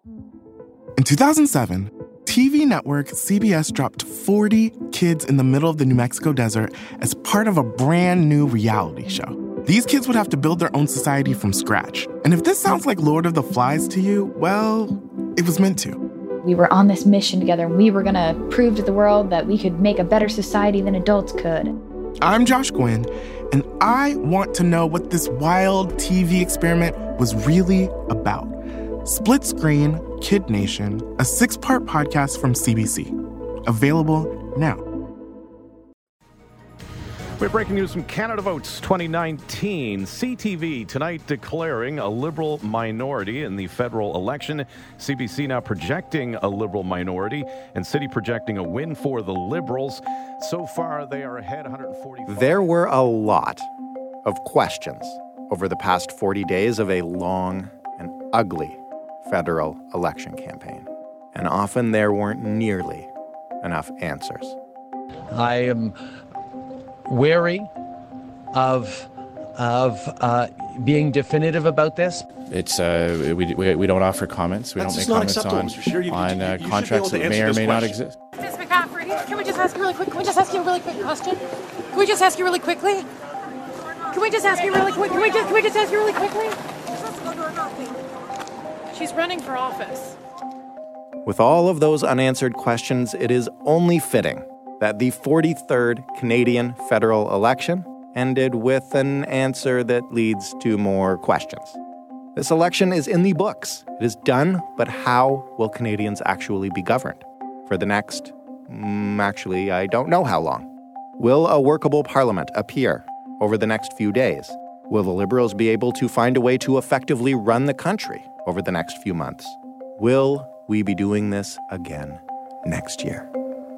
In 2007, TV network CBS dropped 40 kids in the middle of the New Mexico desert as part of a brand new reality show. These kids would have to build their own society from scratch. And if this sounds like Lord of the Flies to you, well, it was meant to. We were on this mission together, and we were going to prove to the world that we could make a better society than adults could. I'm Josh Gwynn, and I want to know what this wild TV experiment was really about. Split Screen, Kid Nation, a 6-part podcast from CBC. Available now. We're breaking news from Canada Votes 2019. CTV tonight declaring a Liberal minority in the federal election. CBC now projecting a Liberal minority, and City projecting a win for the Liberals. So far, they are ahead 145. There were a lot of questions over the past 40 days of a long and ugly federal election campaign. And often there weren't nearly enough answers. I am wary of being definitive about this. It's we don't offer comments. We don't make comments on contracts that may or may not exist. Ms. McCaffrey, can we just ask you really quick? Can we just ask you a really quick question? Can we just ask you really quickly? Can we just ask you really quick? Can we just ask you really quickly? She's running for office. With all of those unanswered questions, it is only fitting that the 43rd Canadian federal election ended with an answer that leads to more questions. This election is in the books. It is done, but how will Canadians actually be governed? For the next, actually, I don't know how long. Will a workable parliament appear over the next few days? Will the Liberals be able to find a way to effectively run the country over the next few months? Will we be doing this again next year?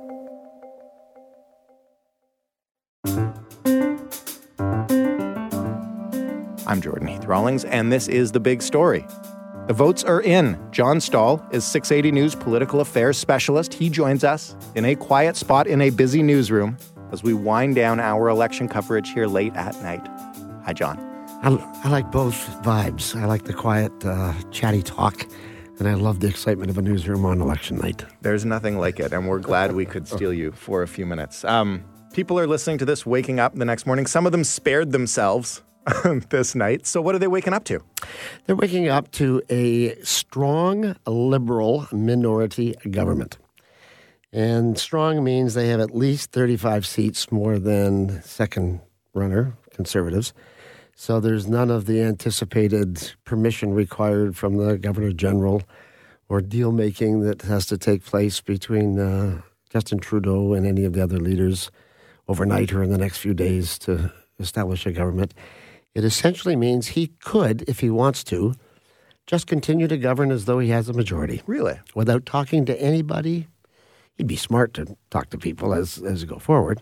I'm Jordan Heath Rawlings, and this is The Big Story. The votes are in. John Stahl is 680 News political affairs specialist. He joins us in a quiet spot in a busy newsroom as we wind down our election coverage here late at night. Hi, John. I like both vibes. I like the quiet, chatty talk, and I love the excitement of a newsroom on election night. There's nothing like it, and we're glad we could steal you for a few minutes. People are listening to this waking up the next morning. Some of them spared themselves this night. So what are they waking up to? They're waking up to a strong Liberal minority government. And strong means they have at least 35 seats more than second runner, Conservatives. So there's none of the anticipated permission required from the Governor General or deal-making that has to take place between Justin Trudeau and any of the other leaders overnight or in the next few days to establish a government. It essentially means he could, if he wants to, just continue to govern as though he has a majority. Really? Without talking to anybody. He'd be smart to talk to people as we go forward.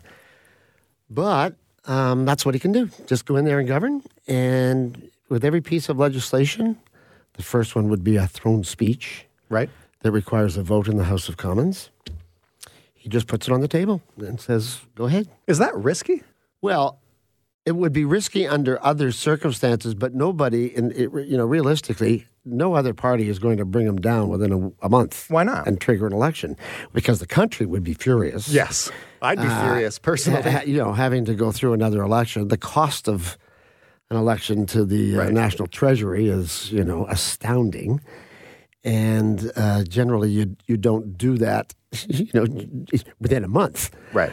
But that's what he can do. Just go in there and govern. And with every piece of legislation, the first one would be a throne speech. Right. That requires a vote in the House of Commons. He just puts it on the table and says, go ahead. Is that risky? Well, it would be risky under other circumstances, but nobody, realistically, no other party is going to bring him down within a month. Why not? And trigger an election. Because the country would be furious. Yes. I'd be furious, personally. Having to go through another election. The cost of an election to the National Treasury is, astounding. And generally, you don't do that, within a month. Right.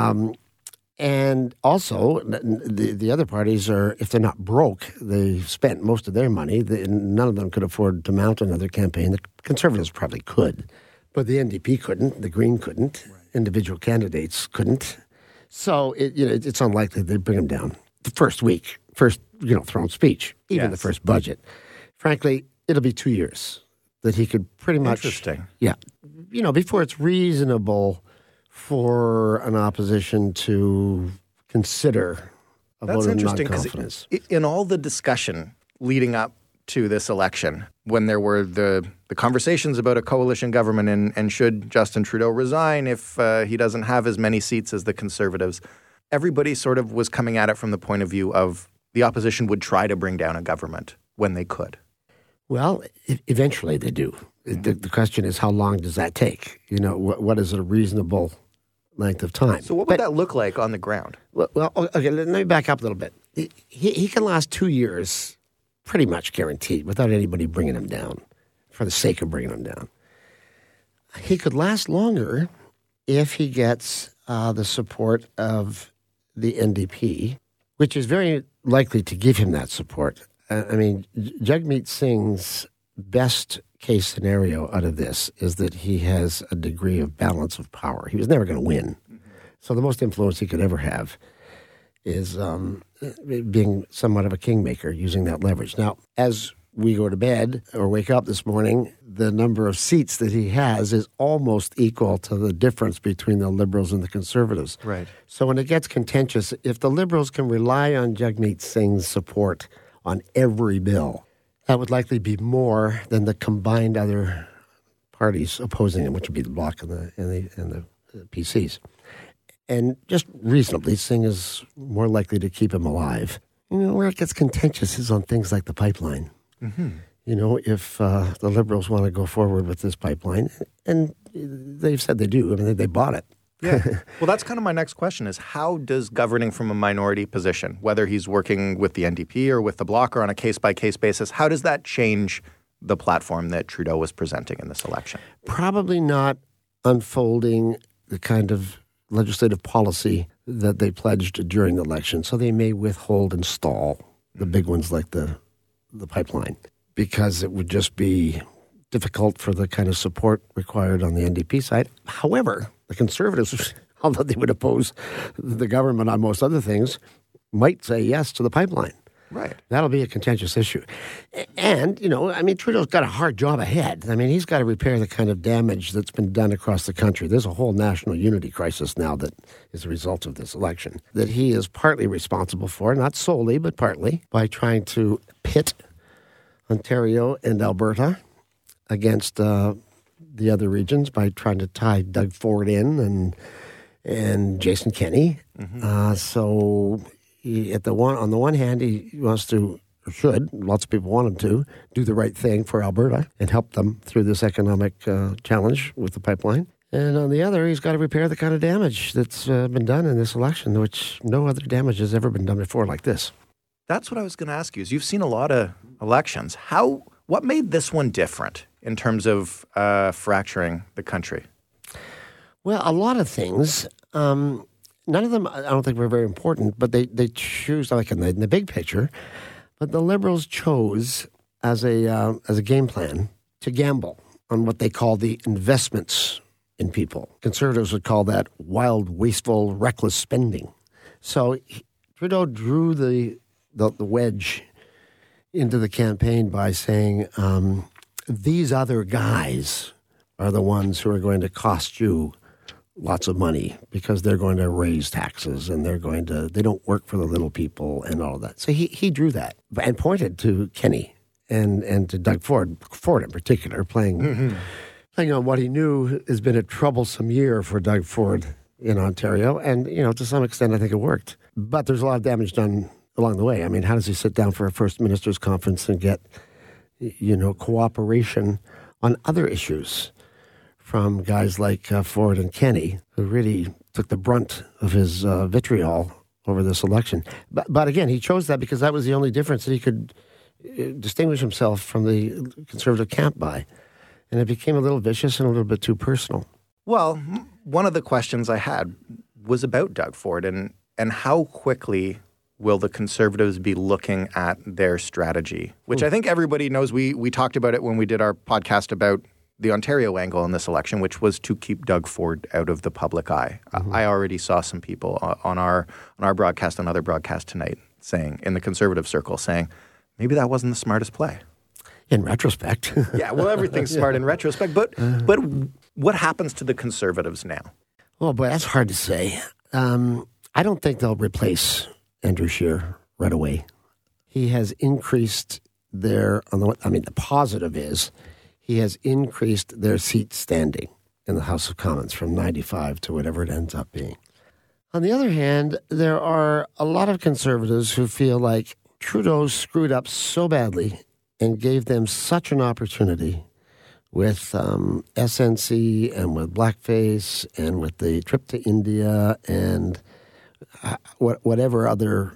And also, the other parties are, if they're not broke, they've spent most of their money. None of them could afford to mount another campaign. The Conservatives probably could, but the NDP couldn't. The Green couldn't. Right. Individual candidates couldn't. So it's unlikely they'd bring them down the first week, throne speech, even the first budget. Frankly, it'll be 2 years that he could pretty much. Interesting. Yeah, before it's reasonable for an opposition to consider a vote of non-confidence. In all the discussion leading up to this election, when there were the conversations about a coalition government and should Justin Trudeau resign if he doesn't have as many seats as the Conservatives, everybody sort of was coming at it from the point of view of the opposition would try to bring down a government when they could. Well, eventually they do. The question is, how long does that take? What is a reasonable length of time? So what would that look like on the ground? Well, okay, let me back up a little bit. He can last 2 years, pretty much guaranteed, without anybody bringing him down, for the sake of bringing him down. He could last longer if he gets the support of the NDP, which is very likely to give him that support. Jagmeet Singh's best case scenario out of this is that he has a degree of balance of power. He was never going to win. So the most influence he could ever have is being somewhat of a kingmaker, using that leverage. Now, as we go to bed or wake up this morning, the number of seats that he has is almost equal to the difference between the Liberals and the Conservatives. Right. So when it gets contentious, if the Liberals can rely on Jagmeet Singh's support on every bill, that would likely be more than the combined other parties opposing him, which would be the Bloc and the PCs. And just reasonably, Singh is more likely to keep him alive. Where it gets contentious is on things like the pipeline. Mm-hmm. If the Liberals want to go forward with this pipeline, and they've said they do. They bought it. Yeah. Well, that's kind of my next question is, how does governing from a minority position, whether he's working with the NDP or with the Bloc or on a case-by-case basis, how does that change the platform that Trudeau was presenting in this election? Probably not unfolding the kind of legislative policy that they pledged during the election. So they may withhold and stall the big ones like the pipeline, because it would just be difficult for the kind of support required on the NDP side. However, the Conservatives, although they would oppose the government on most other things, might say yes to the pipeline. Right. That'll be a contentious issue. And, Trudeau's got a hard job ahead. He's got to repair the kind of damage that's been done across the country. There's a whole national unity crisis now that is a result of this election that he is partly responsible for, not solely, but partly, by trying to pit Ontario and Alberta against the other regions by trying to tie Doug Ford in and Jason Kenney. Mm-hmm. So he, on the one hand, he wants to, or should, lots of people want him to, do the right thing for Alberta and help them through this economic challenge with the pipeline. And on the other, he's got to repair the kind of damage that's been done in this election, which no other damage has ever been done before like this. That's what I was going to ask you, is you've seen a lot of elections. What made this one different in terms of fracturing the country? Well, a lot of things. None of them, I don't think, were very important, but they choose, like in the big picture, but the Liberals chose as a game plan to gamble on what they call the investments in people. Conservatives would call that wild, wasteful, reckless spending. So Trudeau drew the wedge into the campaign by saying, these other guys are the ones who are going to cost you lots of money because they're going to raise taxes and they don't work for the little people and all of that. So he drew that and pointed to Kenney and to Doug Ford in particular, playing on what he knew has been a troublesome year for Doug Ford in Ontario. And, to some extent, I think it worked. But there's a lot of damage done along the way. How does he sit down for a First Minister's Conference and get, cooperation on other issues from guys like Ford and Kenney, who really took the brunt of his vitriol over this election? But again, he chose that because that was the only difference that he could distinguish himself from the Conservative camp by. And it became a little vicious and a little bit too personal. Well, one of the questions I had was about Doug Ford and how quickly will the Conservatives be looking at their strategy, which I think everybody knows. We talked about it when we did our podcast about the Ontario angle in this election, which was to keep Doug Ford out of the public eye. Mm-hmm. I already saw some people on our broadcast, on other broadcast tonight, saying, in the Conservative circle, saying, maybe that wasn't the smartest play. In retrospect. Yeah, well, everything's smart in retrospect. But what happens to the Conservatives now? Well, boy, that's hard to say. I don't think they'll replace Andrew Scheer right away. He has increased the positive is he has increased their seat standing in the House of Commons from 95 to whatever it ends up being. On the other hand, there are a lot of Conservatives who feel like Trudeau screwed up so badly and gave them such an opportunity with SNC and with blackface and with the trip to India and whatever other,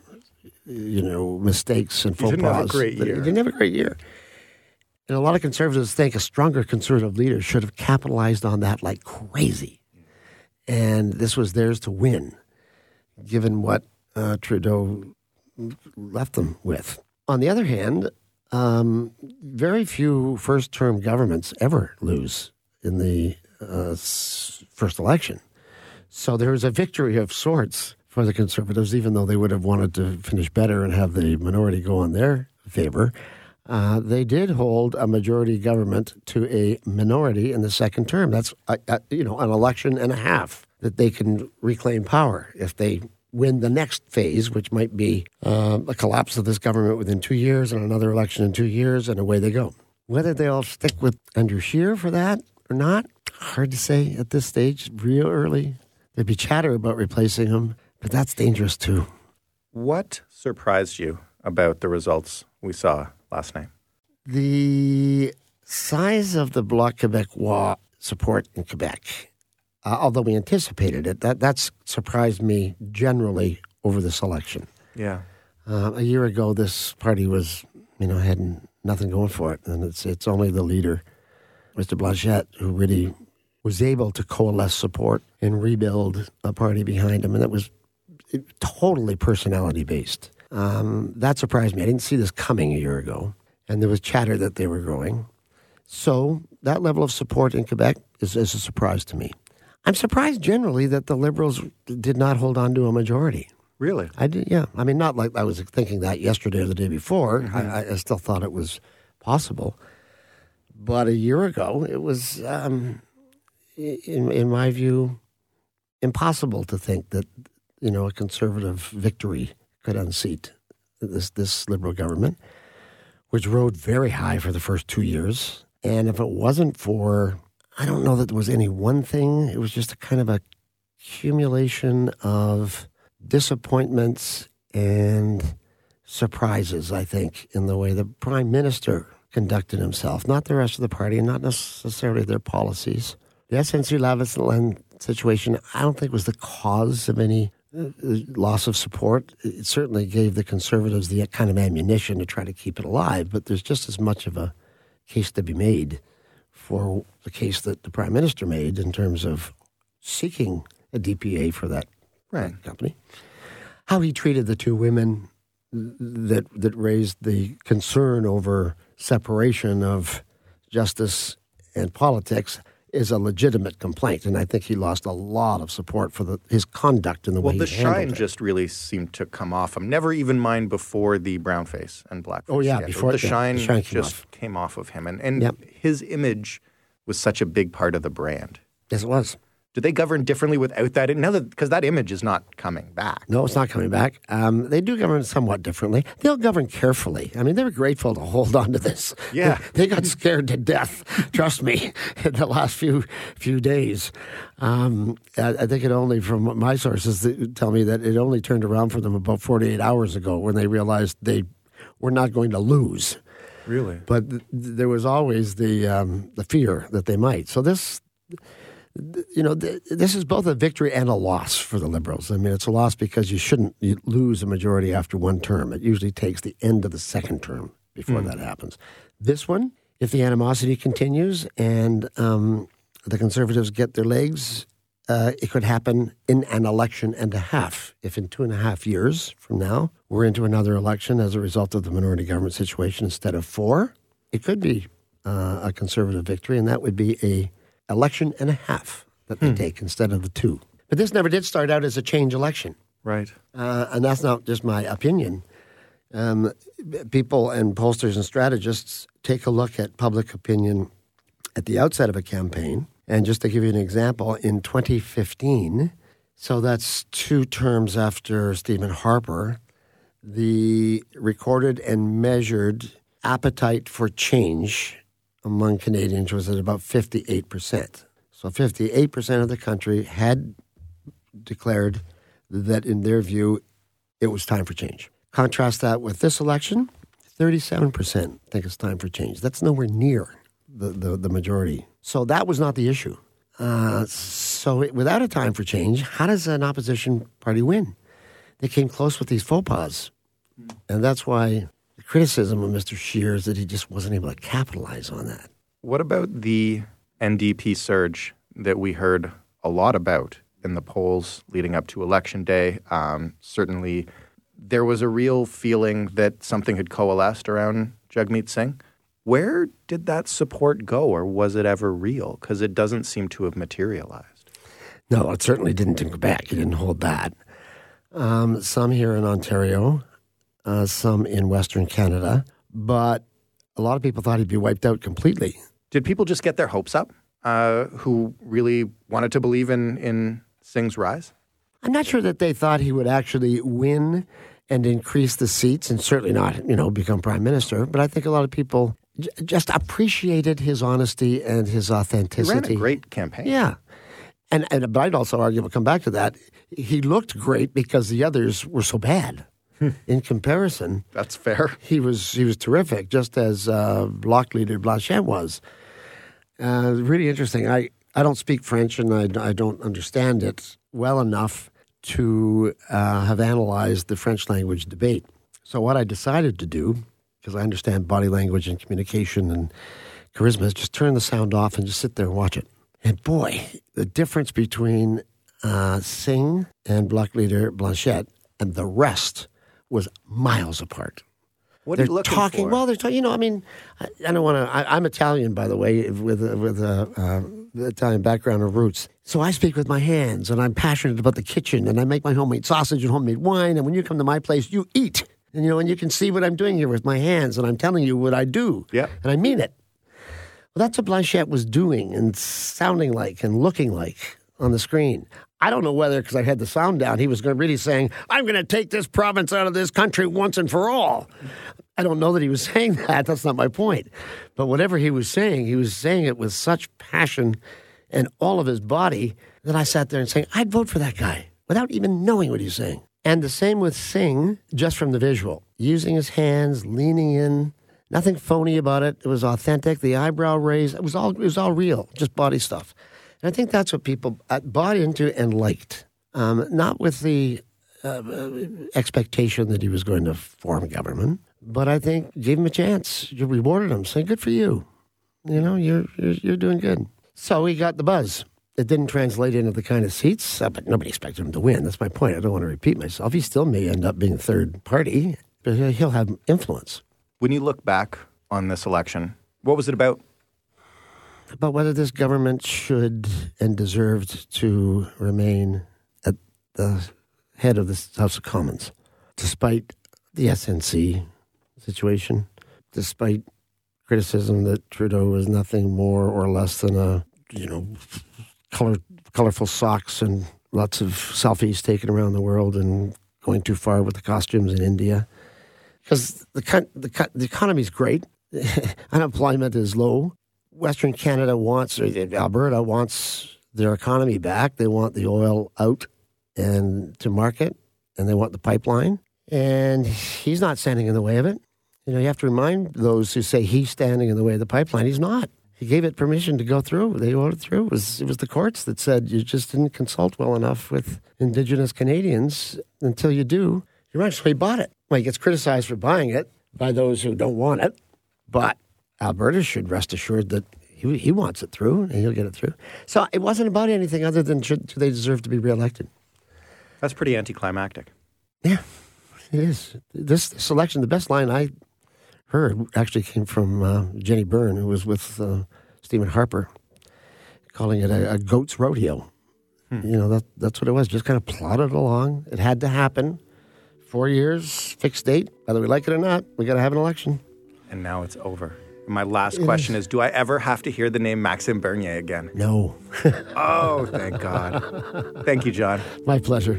mistakes and faux pas. He didn't have a great year. He didn't have a great year. And a lot of conservatives think a stronger conservative leader should have capitalized on that like crazy. And this was theirs to win, given what Trudeau left them with. On the other hand, very few first-term governments ever lose in the first election. So there was a victory of sorts for the Conservatives, even though they would have wanted to finish better and have the minority go in their favor. They did hold a majority government to a minority in the second term. That's an election and a half that they can reclaim power if they win the next phase, which might be a collapse of this government within 2 years and another election in 2 years, and away they go. Whether they'll stick with Andrew Scheer for that or not, hard to say at this stage, real early. There'd be chatter about replacing him, but that's dangerous too. What surprised you about the results we saw last night? The size of the Bloc Québécois support in Quebec, although we anticipated it, that's surprised me generally over this election. Yeah. A year ago, this party was, had nothing going for it, and it's only the leader, Mr. Blanchette, who really was able to coalesce support and rebuild a party behind him, and it was totally personality-based. That surprised me. I didn't see this coming a year ago, and there was chatter that they were growing. So that level of support in Quebec is a surprise to me. I'm surprised generally that the Liberals did not hold on to a majority. Really? I did, yeah. I mean, not like I was thinking that yesterday or the day before. Mm-hmm. I still thought it was possible. But a year ago, it was, in my view, impossible to think that, a conservative victory could unseat this Liberal government, which rode very high for the first 2 years. And if it wasn't for, I don't know that there was any one thing. It was just a kind of a accumulation of disappointments and surprises, I think, in the way the Prime Minister conducted himself, not the rest of the party and not necessarily their policies. The SNC-Lavalin situation, I don't think was the cause of any loss of support. It certainly gave the Conservatives the kind of ammunition to try to keep it alive, but there's just as much of a case to be made for the case that the Prime Minister made in terms of seeking a DPA for that company. How he treated the two women that raised the concern over separation of justice and politics is a legitimate complaint, and I think he lost a lot of support for his conduct in the way he handled it. Well, the shine just really seemed to come off him. Never even mind before the brownface and blackface. Oh, yeah, before the shine came off of him. And his image was such a big part of the brand. Yes, it was. Do they govern differently without that? Because that image is not coming back. No, it's not coming back. They do govern somewhat differently. They'll govern carefully. I mean, they were grateful to hold on to this. Yeah. They got scared to death, trust me, in the last few days. I think it only, from my sources, they tell me that it only turned around for them about 48 hours ago when they realized they were not going to lose. Really? But there was always the fear that they might. So this is both a victory and a loss for the Liberals. I mean, it's a loss because you lose a majority after one term. It usually takes the end of the second term before that happens. This one, if the animosity continues and the Conservatives get their legs, it could happen in an election and a half. If in 2.5 years from now, we're into another election as a result of the minority government situation instead of 4, it could be a Conservative victory, and that would be a election and a half that they take instead of the 2. But this never did start out as a change election. Right. And that's not just my opinion. People and pollsters and strategists take a look at public opinion at the outset of a campaign. And just to give you an example, in 2015, so that's 2 terms after Stephen Harper, the recorded and measured appetite for change among Canadians was at about 58%. So 58% of the country had declared that, in their view, it was time for change. Contrast that with this election, 37% think it's time for change. That's nowhere near the majority. So that was not the issue. Without a time for change, how does an opposition party win? They came close with these faux pas. And that's why the criticism of Mr. Scheer is that he just wasn't able to capitalize on that. What about the NDP surge that we heard a lot about in the polls leading up to Election Day? Certainly, there was a real feeling that something had coalesced around Jagmeet Singh. Where did that support go, or was it ever real? Because it doesn't seem to have materialized. No, it certainly didn't in Quebec. It didn't hold that. Some here in Ontario, some in Western Canada, but a lot of people thought he'd be wiped out completely. Did people just get their hopes up who really wanted to believe in Singh's rise? I'm not sure that they thought he would actually win and increase the seats and certainly not, become prime minister. But I think a lot of people just appreciated his honesty and his authenticity. He ran a great campaign. Yeah. But I'd also argue, we'll come back to that, he looked great because the others were so bad. In comparison. That's fair. He was terrific, just as Bloc leader Blanchet was. Really interesting. I don't speak French and I don't understand it well enough to have analyzed the French language debate. So what I decided to do, because I understand body language and communication and charisma, is just turn the sound off and just sit there and watch it. And boy, the difference between Singh and Bloc leader Blanchet and the rest was miles apart. What are you looking for? Well, they're talking, I don't want to, I'm Italian, by the way, with the Italian background or roots. So I speak with my hands, and I'm passionate about the kitchen, and I make my homemade sausage and homemade wine, and when you come to my place, you eat. And, and you can see what I'm doing here with my hands, and I'm telling you what I do. Yeah. And I mean it. Well, that's what Blanchet was doing and sounding like and looking like on the screen. I don't know whether, because I had the sound down, he was really saying, I'm going to take this province out of this country once and for all. I don't know that he was saying that. That's not my point. But whatever he was saying it with such passion and all of his body that I sat there and saying, I'd vote for that guy without even knowing what he's saying. And the same with Singh, just from the visual. Using his hands, leaning in, nothing phony about it. It was authentic. The eyebrow raise, it was all real, just body stuff. And I think that's what people bought into and liked. Not with the expectation that he was going to form government, but I think gave him a chance. You rewarded him, saying, good for you. You're doing good. So he got the buzz. It didn't translate into the kind of seats, but nobody expected him to win. That's my point. I don't want to repeat myself. He still may end up being third party, but he'll have influence. When you look back on this election, what was it about? About whether this government should and deserved to remain at the head of the House of Commons, despite the SNC situation, despite criticism that Trudeau was nothing more or less than a, colorful socks and lots of selfies taken around the world and going too far with the costumes in India. Because the economy's great, unemployment is low. Western Canada Alberta wants their economy back. They want the oil out and to market, and they want the pipeline. And he's not standing in the way of it. You have to remind those who say he's standing in the way of the pipeline. He's not. He gave it permission to go through. They voted through. It was the courts that said you just didn't consult well enough with Indigenous Canadians. Until you do, you're right. So he bought it. Well, he gets criticized for buying it by those who don't want it, but Alberta should rest assured that he wants it through, and he'll get it through. So it wasn't about anything other than do they deserve to be reelected. That's pretty anticlimactic. Yeah, it is. This election, the best line I heard actually came from Jenny Byrne, who was with Stephen Harper, calling it a goat's rodeo. That's what it was. Just kind of plodded along. It had to happen. 4 years, fixed date. Whether we like it or not, we got to have an election. And now it's over. My last question is, do I ever have to hear the name Maxime Bernier again? No. Oh, thank God. Thank you, John. My pleasure.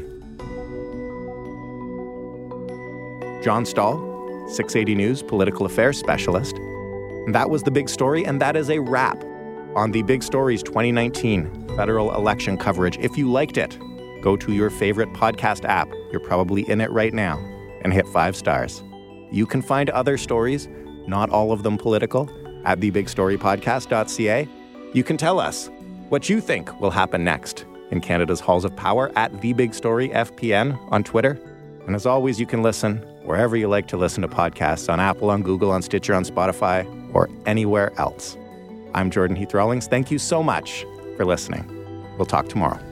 John Stahl, 680 News political affairs specialist. And that was The Big Story, and that is a wrap on The Big Story's 2019 federal election coverage. If you liked it, go to your favorite podcast app. You're probably in it right now, and hit 5 stars. You can find other stories, not all of them political, at thebigstorypodcast.ca. You can tell us what you think will happen next in Canada's halls of power at TheBigStoryFPN on Twitter. And as always, you can listen wherever you like to listen to podcasts, on Apple, on Google, on Stitcher, on Spotify, or anywhere else. I'm Jordan Heath Rawlings. Thank you so much for listening. We'll talk tomorrow.